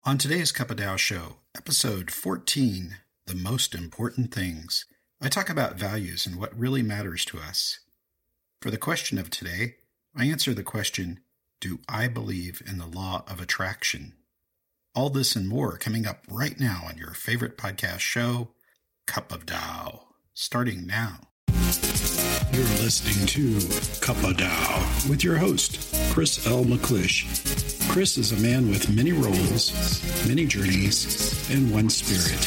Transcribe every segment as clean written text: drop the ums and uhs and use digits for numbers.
On today's Cup of Dow show, episode 14, The Most Important Things, I talk about values and what really matters to us. For the question of today, I answer the question, do I believe in the law of attraction? All this and more coming up right now on your favorite podcast show, Cup of Dow, starting now. You're listening to Cup of Dow with your host, Chris L. McClish. Chris is a man with many roles, many journeys, and one spirit.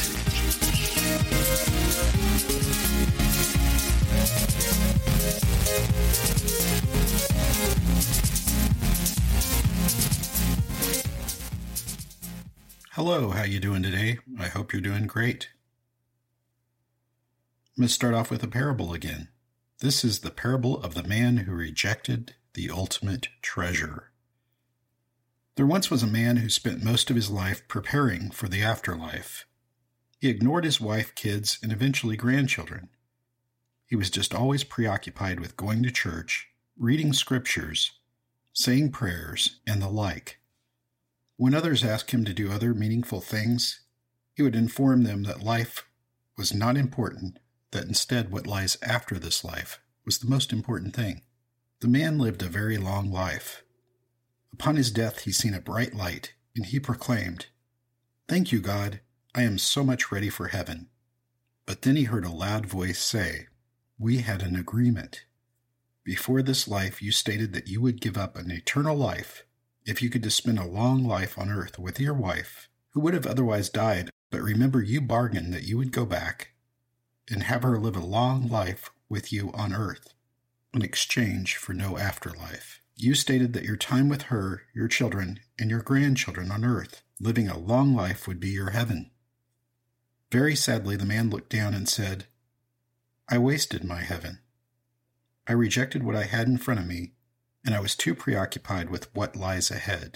Hello, how you doing today? I hope you're doing great. I'm going to start off with a parable again. This is the parable of the man who rejected the ultimate treasure. There once was a man who spent most of his life preparing for the afterlife. He ignored his wife, kids, and eventually grandchildren. He was just always preoccupied with going to church, reading scriptures, saying prayers, and the like. When others asked him to do other meaningful things, he would inform them that life was not important, that instead what lies after this life was the most important thing. The man lived a very long life. Upon his death, he seen a bright light, and he proclaimed, "Thank you, God, I am so much ready for heaven." But then he heard a loud voice say, "We had an agreement. Before this life, you stated that you would give up an eternal life if you could just spend a long life on earth with your wife, who would have otherwise died, but remember you bargained that you would go back and have her live a long life with you on earth in exchange for no afterlife. You stated that your time with her, your children, and your grandchildren on earth, living a long life, would be your heaven." Very sadly, the man looked down and said, "I wasted my heaven. I rejected what I had in front of me, and I was too preoccupied with what lies ahead."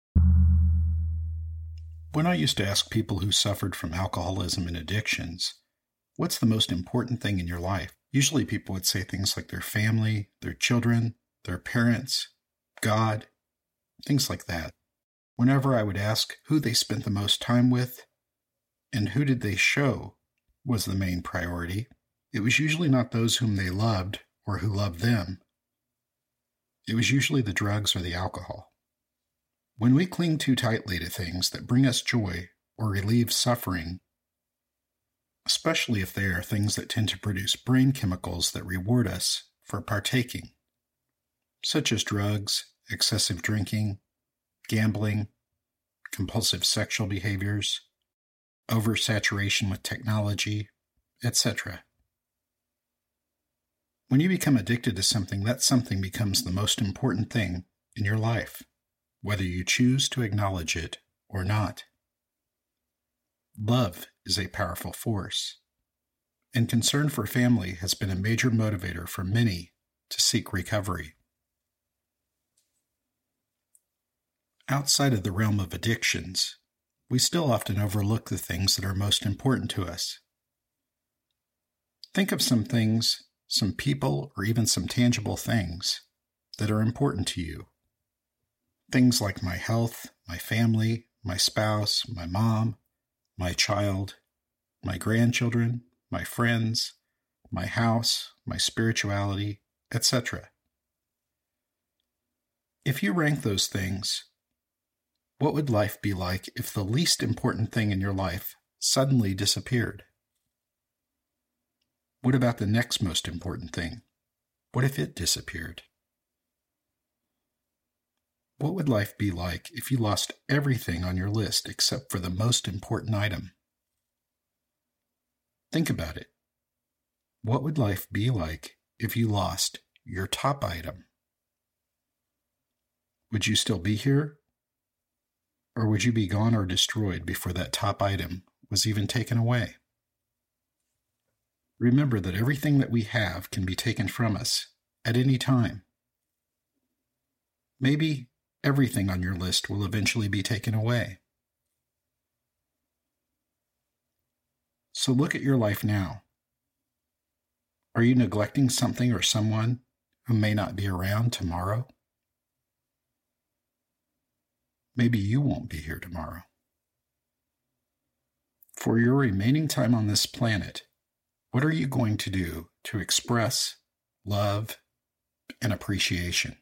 When I used to ask people who suffered from alcoholism and addictions, "What's the most important thing in your life?" Usually people would say things like their family, their children, their parents, God, things like that. Whenever I would ask who they spent the most time with and who did they show was the main priority, it was usually not those whom they loved or who loved them. It was usually the drugs or the alcohol. When we cling too tightly to things that bring us joy or relieve suffering, especially if they are things that tend to produce brain chemicals that reward us for partaking, such as drugs, excessive drinking, gambling, compulsive sexual behaviors, oversaturation with technology, etc. When you become addicted to something, that something becomes the most important thing in your life, whether you choose to acknowledge it or not. Love is a powerful force, and concern for family has been a major motivator for many to seek recovery. Outside of the realm of addictions, we still often overlook the things that are most important to us. Think of some things, some people, or even some tangible things that are important to you. Things like my health, my family, my spouse, my mom, my child, my grandchildren, my friends, my house, my spirituality, etc. If you rank those things, what would life be like if the least important thing in your life suddenly disappeared? What about the next most important thing? What if it disappeared? What would life be like if you lost everything on your list except for the most important item? Think about it. What would life be like if you lost your top item? Would you still be here? Or would you be gone or destroyed before that top item was even taken away? Remember that everything that we have can be taken from us at any time. Maybe everything on your list will eventually be taken away. So look at your life now. Are you neglecting something or someone who may not be around tomorrow? Maybe you won't be here tomorrow. For your remaining time on this planet, what are you going to do to express love and appreciation?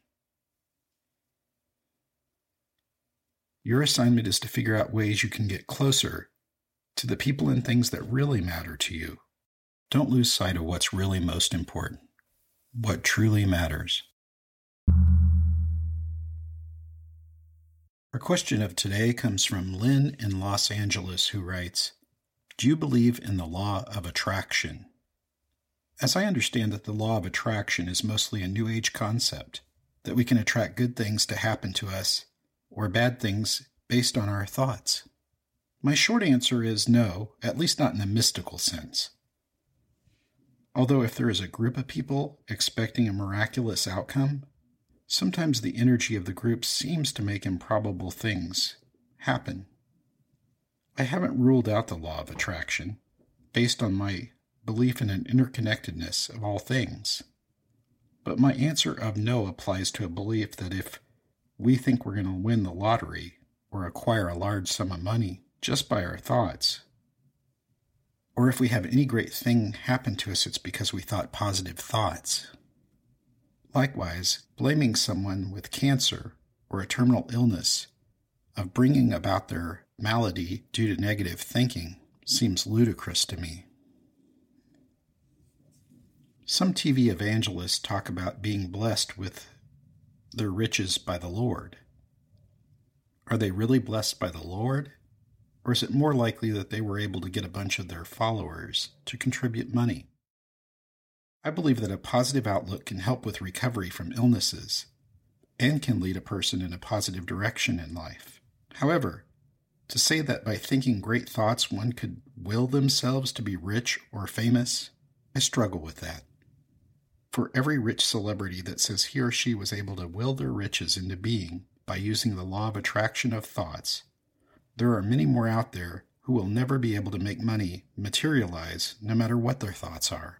Your assignment is to figure out ways you can get closer to the people and things that really matter to you. Don't lose sight of what's really most important, what truly matters. Our question of today comes from Lynn in Los Angeles, who writes, "Do you believe in the law of attraction?" As I understand it, the law of attraction is mostly a New Age concept, that we can attract good things to happen to us or bad things based on our thoughts. My short answer is no, at least not in a mystical sense. Although if there is a group of people expecting a miraculous outcome, sometimes the energy of the group seems to make improbable things happen. I haven't ruled out the law of attraction, based on my belief in an interconnectedness of all things. But my answer of no applies to a belief that if we think we're going to win the lottery or acquire a large sum of money just by our thoughts, or if we have any great thing happen to us, it's because we thought positive thoughts. Likewise, blaming someone with cancer or a terminal illness of bringing about their malady due to negative thinking seems ludicrous to me. Some TV evangelists talk about being blessed with their riches by the Lord. Are they really blessed by the Lord? Or is it more likely that they were able to get a bunch of their followers to contribute money? I believe that a positive outlook can help with recovery from illnesses and can lead a person in a positive direction in life. However, to say that by thinking great thoughts one could will themselves to be rich or famous, I struggle with that. For every rich celebrity that says he or she was able to will their riches into being by using the law of attraction of thoughts, there are many more out there who will never be able to make money materialize no matter what their thoughts are.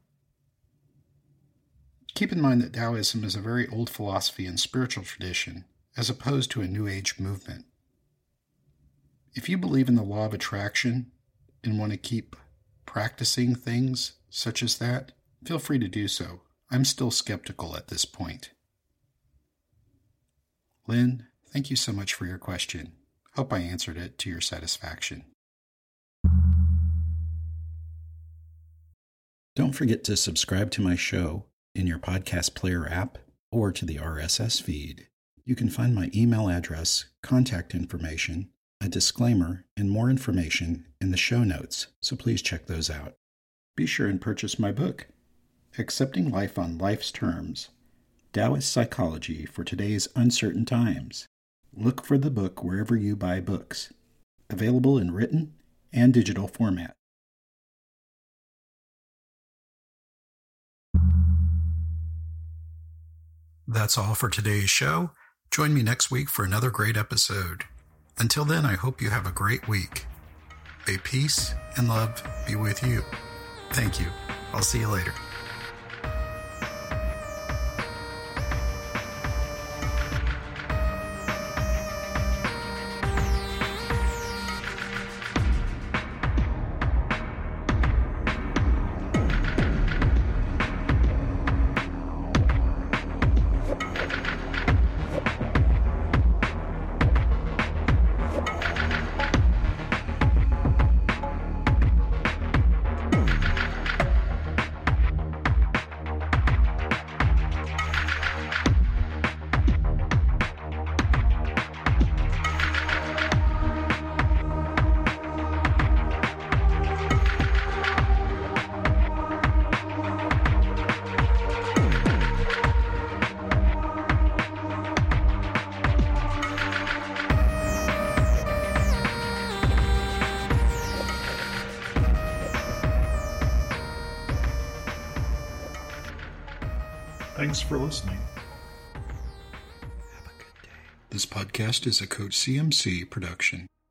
Keep in mind that Taoism is a very old philosophy and spiritual tradition, as opposed to a New Age movement. If you believe in the law of attraction and want to keep practicing things such as that, feel free to do so. I'm still skeptical at this point. Lynn, thank you so much for your question. Hope I answered it to your satisfaction. Don't forget to subscribe to my show in your podcast player app or to the RSS feed. You can find my email address, contact information, a disclaimer, and more information in the show notes, so please check those out. Be sure and purchase my book, Accepting Life on Life's Terms, Taoist Psychology for Today's Uncertain Times. Look for the book wherever you buy books. Available in written and digital format. That's all for today's show. Join me next week for another great episode. Until then, I hope you have a great week. May peace and love be with you. Thank you. I'll see you later. Thanks for listening. Have a good day. This podcast is a Coach CMC production.